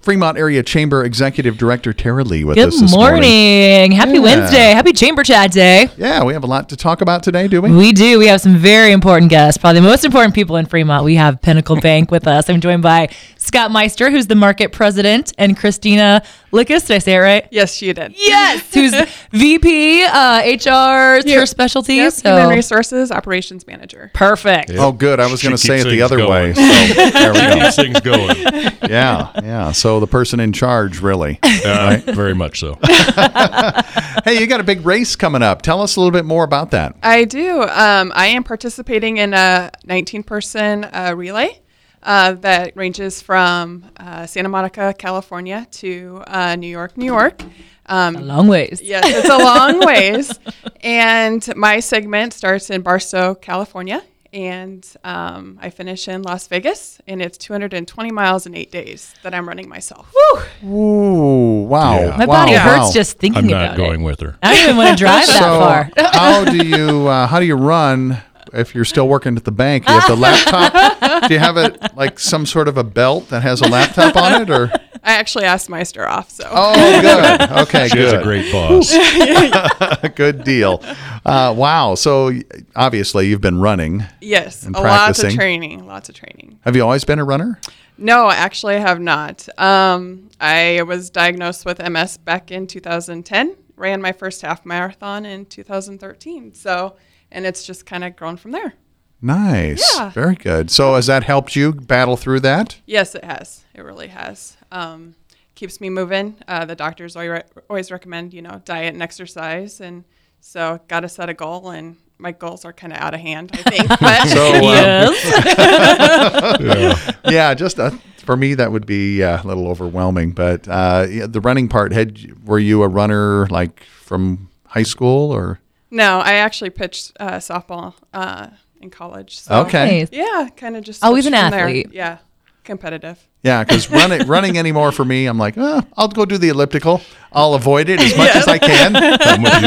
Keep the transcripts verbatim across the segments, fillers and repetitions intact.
Fremont Area Chamber Executive Director Tara Lee with Good us this morning. morning. Happy Yeah. Wednesday. Happy Chamber Chat Day. Yeah, we have a lot to talk about today, do we? We do. We have some very important guests, probably the most important people in Fremont. We have Pinnacle Bank with us. I'm joined by Scott Meister, who's the market president, and Christina Lickus. Did I say it right? Yes, you did. Yes, who's V P, uh, H R, is her specialty. Yep, So Human Resources Operations Manager. perfect. Oh, good. I was going to She say it keeps the things other going. way. So there we go. Keeps things going. Yeah, yeah. So the person in charge, really. Uh, very much so. Hey, you got a big race coming up. Tell us a little bit more about that. I do. Um, I am participating in a nineteen-person uh, relay uh, that ranges from uh, Santa Monica, California to uh, New York, New York. Um, A long ways. Yes, it's a long ways. And my segment starts in Barstow, California. And um, I finish in Las Vegas, and it's two hundred twenty miles in eight days that I'm running myself. Ooh, wow. Yeah. My wow, body wow. hurts just thinking I'm about not going it. with her. I don't even want to drive that So far. how do you uh, how do you run if you're still working at the bank? Do you have the laptop? Do you have it like some sort of a belt that has a laptop on it, or? I actually asked Meister off, so. Oh, good. Okay, She good. has a great boss. Good deal. Uh, wow. So obviously you've been running. Yes, And a lots practicing. of training, lots of training. Have you always been a runner? No, actually, I have not. Um, I was diagnosed with M S back in two thousand ten. Ran my first half marathon in two thousand thirteen. So, and it's just kind of grown from there. Nice. Yeah. Very good. So has that helped you battle through that? Yes, it has. It really has. Um, keeps me moving. Uh, the doctors always, re- always recommend, you know, diet and exercise, and so got to set a goal. And my goals are kind of out of hand, I think. But So, um, Yes. Yeah. yeah, just uh, for me that would be uh, a little overwhelming. But uh, yeah, the running part, had were you a runner like from high school or? no, I actually pitched uh, softball uh, in college. So. Okay. Nice. Yeah, kind of just Always switched an from there. athlete. Yeah, competitive. Yeah, because running running anymore for me, I'm like, oh, I'll go do the elliptical. I'll avoid it as much as I can, I'm with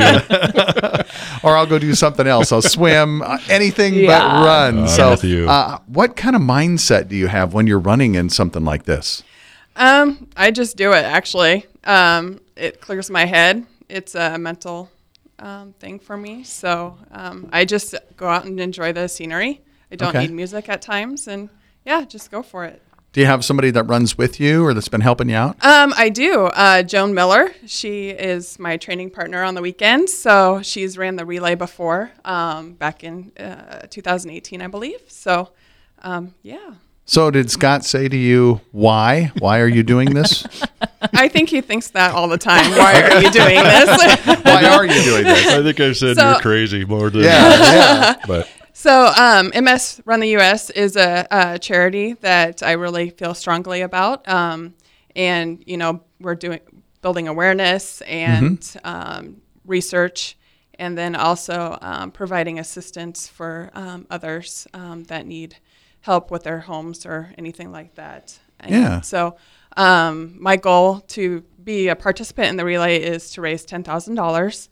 you. or I'll go do something else. I'll swim, uh, anything Yeah. but run. I'm so, with you. Uh, what kind of mindset do you have when you're running in something like this? Um, I just do it actually. Um, it clears my head. It's a mental um, thing for me. So um, I just go out and enjoy the scenery. I don't Okay. need music at times, and yeah, just go for it. Do you have somebody that runs with you or that's been helping you out? Um, I do. Uh, Joan Miller, she is my training partner on the weekends. So she's ran the relay before, um, back in uh, two thousand eighteen, I believe. So, um, yeah. So did Scott say to you, why? Why are you doing this? I think he thinks that all the time. Why are you doing this? Why are you doing this? I think I said So- you're crazy more than Yeah, yeah. But So, um, M S Run the U S is a, a charity that I really feel strongly about, um, and you know we're doing building awareness and um, research, and then also um, providing assistance for um, others um, that need help with their homes or anything like that. And Yeah. So, um, my goal to be a participant in the relay is to raise ten thousand dollars.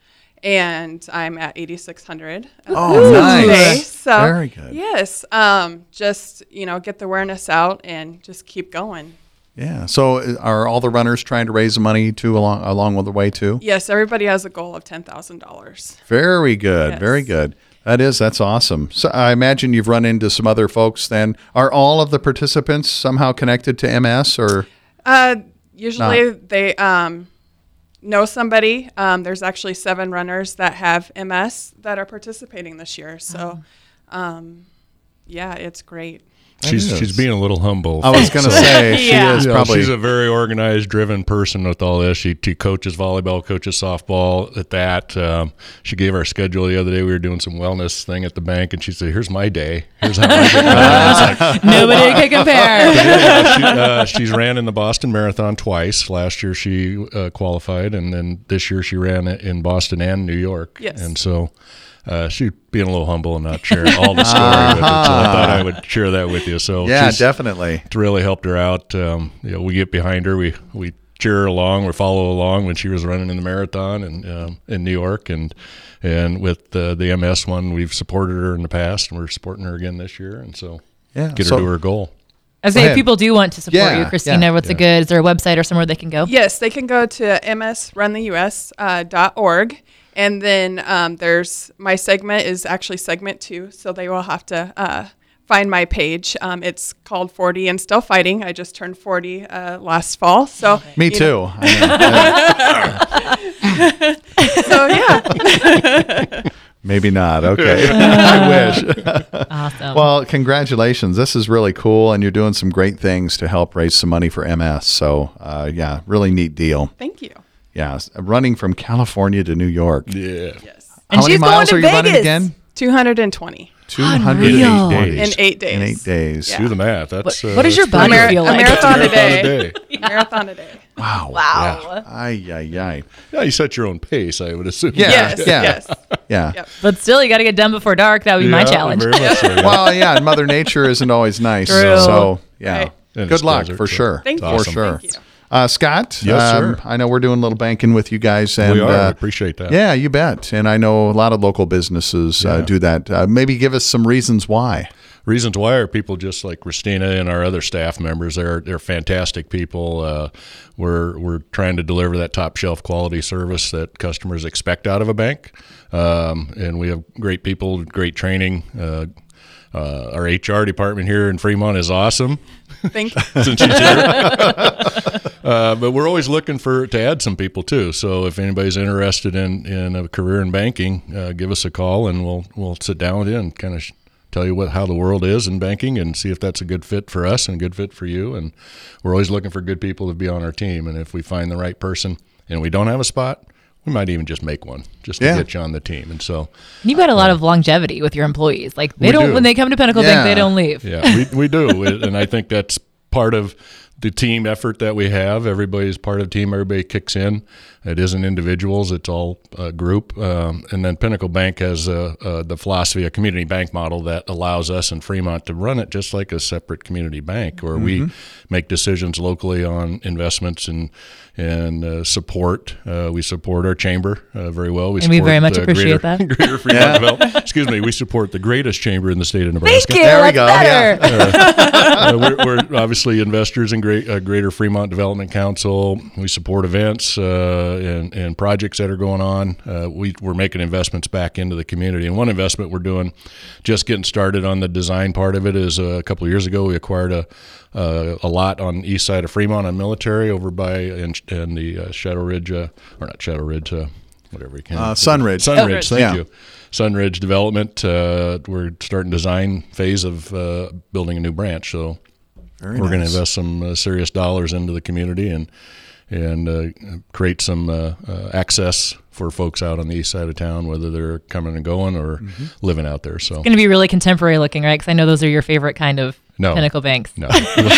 And I'm at eighty-six hundred. Oh, nice. Today. So, Very good. Yes. Um, just, you know, get the awareness out and just keep going. Yeah. So uh, are all the runners trying to raise money too along along with the way too? Yes, everybody has a goal of ten thousand dollars. Very good. Yes. Very good. That is, that's awesome. So I imagine you've run into some other folks then. Are all of the participants somehow connected to M S or? Uh, usually they um, know somebody. Um, there's actually seven runners that have M S that are participating this year. So, um, yeah, it's great. she's is. she's being a little humble. I was going to say, she Yeah. is You know, probably. she's a very organized, driven person with all this. She, she coaches volleyball, coaches softball at that. Um, she gave our schedule the other day. We were doing some wellness thing at the bank, and she said, here's my day. Here's how I get done." Nobody can compare. Yeah, she, uh, she's ran in the Boston Marathon twice. Last year she uh, qualified, and then this year she ran it in Boston and New York. Yes. And so uh, she's being a little humble and not sharing all the story with it. So I thought I would share that with you. So yeah, she's, definitely. it's really helped her out. Um, you know, we get behind her. We we cheer her along. We follow along when she was running in the marathon and um, in New York, and and with uh, the M S one, we've supported her in the past, and we're supporting her again this year. And so Yeah. get her so, to her goal. I was Go saying, if ahead. people do want to support Yeah, you, Christina, yeah, what's a yeah. good, is there a website or somewhere they can go? Yes, they can go to m s run the u s dot org. And then um, there's my segment is actually segment two. So they will have to uh, find my page. Um, it's called forty and Still Fighting. I just turned forty uh, last fall. So Me you too. know, I know. so yeah. Maybe not. Okay. I wish. Awesome. Well, congratulations. This is really cool, and you're doing some great things to help raise some money for M S. So, uh, yeah, really neat deal. Thank you. Yeah, s- running from California to New York. Yeah. Yes. And How many she's going miles to are you running Vegas. again? two hundred twenty two hundred Unreal. eight in eight days. In eight days. Yeah. Do the math. That's What- what does uh, your that's body pretty Mar- feel a like? marathon a Marathon a day. day. Marathon a day. Wow. Wow. Ay, ay, ay. Yeah, you set your own pace, I would assume. Yeah. Yes. yeah. Yes. Yeah. Yep. But still, you got to get done before dark. That would be my Yeah, challenge. very much so, yeah. Well, yeah, and Mother Nature isn't always nice. True. So, yeah. Right. And Good it's luck desert, for so sure. Thank for you. awesome. sure. Thank you. Uh, Scott, Yes, um, sir. I know we're doing a little banking with you guys. And, we are. uh, I appreciate that. Yeah, you bet. And I know a lot of local businesses uh, Yeah. do that. Uh, maybe give us some reasons why. Reasons why are people just like Christina and our other staff members. They're they're fantastic people. Uh, we're we're trying to deliver that top shelf quality service that customers expect out of a bank, um, and we have great people, great training. Uh, uh, our H R department here in Fremont is awesome. Thank you. Since she's here. uh, but we're always looking for to add some people too. So if anybody's interested in, in a career in banking, uh, give us a call and we'll we'll sit down with you and kind of sh- tell you what how the world is in banking and see if that's a good fit for us and a good fit for you. And we're always looking for good people to be on our team. And if we find the right person and we don't have a spot, we might even just make one just to Yeah. get you on the team. And so, And you've got a lot of longevity with your employees. Like they We don't do. when they come to Pinnacle Yeah. Bank, they don't leave. yeah, we, we do. It- and I think that's part of the team effort that we have. Everybody's part of the team. Everybody kicks in. It isn't individuals. It's all a group. Um, and then Pinnacle Bank has uh, uh, the philosophy, a community bank model that allows us in Fremont to run it just like a separate community bank where we make decisions locally on investments and and uh, support. Uh, we support our chamber uh, very well. We And we support very much the appreciate greater, that. Greater Fremont Development. Excuse me. We support the greatest chamber in the state of Nebraska. Thank you. There we That's go, better. Uh, we're, we're obviously investors in Great, uh, Greater Fremont Development Council. We support events uh, and, and projects that are going on. Uh, we, we're making investments back into the community. And one investment we're doing, just getting started on the design part of it, is uh, a couple of years ago we acquired a uh, a lot on the east side of Fremont on Military over by in, in the uh, Shadow Ridge, uh, or not Shadow Ridge, uh, whatever you can. Uh, Sunridge. Sunridge, thank Yeah. you. Sunridge Development. Uh, we're starting design phase of uh, building a new branch. So Very we're going to nice. invest some uh, serious dollars into the community and and uh, create some uh, uh, access for folks out on the east side of town, whether they're coming and going or Mm-hmm. living out there. So Going to be really contemporary looking, right? Because I know those are your favorite kind of No. Pinnacle Banks. no,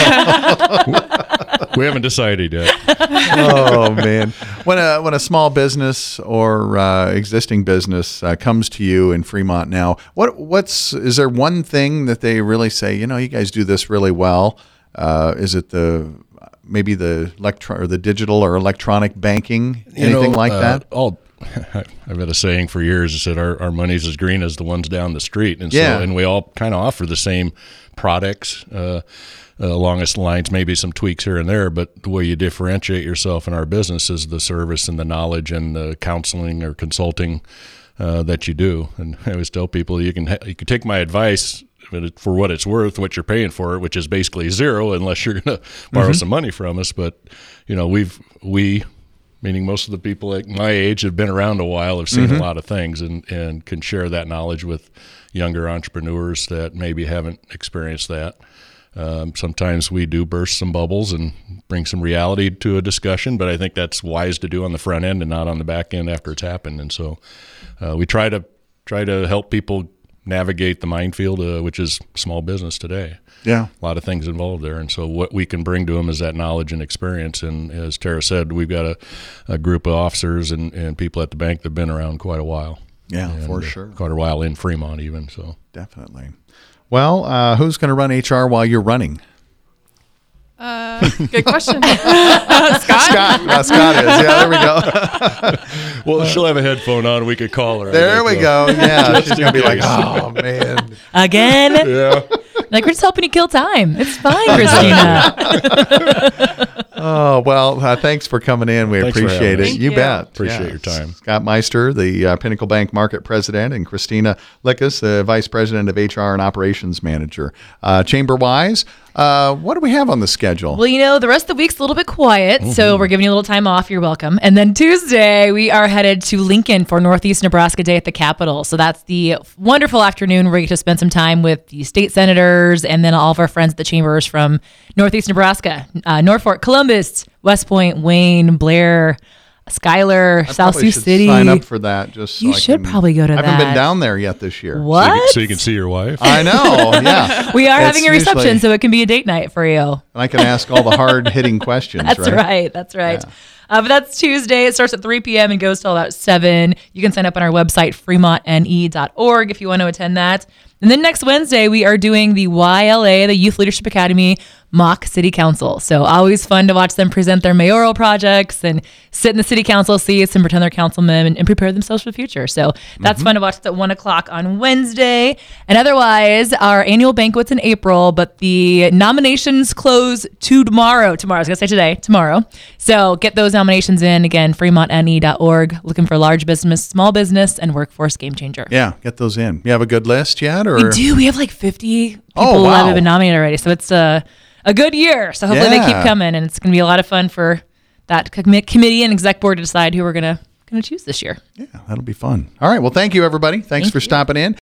we haven't decided yet. Oh man, when a when a small business or uh, existing business uh, comes to you in Fremont now, what what's is there one thing that they really say? You know, you guys do this really well. Uh, is it the maybe the electro or the digital or electronic banking, You anything know, like uh, that? All, I've had a saying for years that said our, our money's as green as the ones down the street. And Yeah. so, and we all kind of offer the same products uh, uh, along its lines, maybe some tweaks here and there, but the way you differentiate yourself in our business is the service and the knowledge and the counseling or consulting uh, that you do. And I always tell people you can, ha- you can take my advice but it- for what it's worth, what you're paying for it, which is basically zero unless you're going to borrow some money from us. But, you know, we've, we, meaning most of the people like my age have been around a while, have seen a lot of things and, and can share that knowledge with younger entrepreneurs that maybe haven't experienced that. Um, sometimes we do burst some bubbles and bring some reality to a discussion, but I think that's wise to do on the front end and not on the back end after it's happened. And so uh, we try to try to help people navigate the minefield, uh, which is small business today. Yeah. A lot of things involved there. And so what we can bring to them is that knowledge and experience. And as Tara said, we've got a, a group of officers and, and people at the bank that have been around quite a while. Yeah, And, for uh, sure. Quite a while in Fremont even. So Definitely. Well, uh, who's going to run H R while you're running? Uh, good question. Scott? Scott. Uh, Scott is. Yeah, there we go. well, she'll have a headphone on. We could call her. I There think, we so. go. Yeah, she's in going to be like, case. oh, man. Again? Yeah. Like, we're just helping you kill time. It's fine, Christina. Oh, well, uh, thanks for coming in. We Thanks for appreciate it. having us. You Thank you. bet. Appreciate your time. Scott Meister, the uh, Pinnacle Bank Market President, and Christina Lickus, the Vice President of H R and Operations Manager. Uh, Chamber-wise, uh, what do we have on the schedule? Well, you know, the rest of the week's a little bit quiet, so we're giving you a little time off. You're welcome. And then Tuesday, we are headed to Lincoln for Northeast Nebraska Day at the Capitol. So that's the wonderful afternoon where we get to spend some time with the state senators and then all of our friends at the chambers from Northeast Nebraska, uh, Norfolk, Columbus, West Point, Wayne, Blair, Schuyler, I South probably Sioux should City. sign up for that. Just so You I should can- probably go to I haven't been that. down there yet this year. So you, What? can, so you can see your wife. I know. Yeah, We are It's having a reception, usually- so it can be a date night for you. and I can ask all the hard hitting questions. That's right. right. That's right. Yeah. Uh, but that's Tuesday. It starts at three p.m. and goes till about seven. You can sign up on our website, fremont n e dot org, if you want to attend that. And then next Wednesday, we are doing the Y L A, the Youth Leadership Academy mock city council. So always fun to watch them present their mayoral projects and sit in the city council seats and pretend they're councilmen and, and prepare themselves for the future. So that's Mm-hmm. fun to watch at one o'clock on Wednesday. And otherwise, our annual banquet's in April, but the nominations close to tomorrow. Tomorrow, I was going to say today, tomorrow. So get those nominations in. Again, fremont n e dot org, looking for large business, small business, and workforce game changer. Yeah, get those in. You have a good list yet, or We do. We have like fifty people Oh, wow. that have been nominated already. So it's a, a good year. So hopefully they Yeah. keep coming, and it's going to be a lot of fun for that commi- committee and exec board to decide who we're going to going to choose this year. Yeah, that'll be fun. All right. Well, thank you, everybody. Thanks Thank for you. stopping in.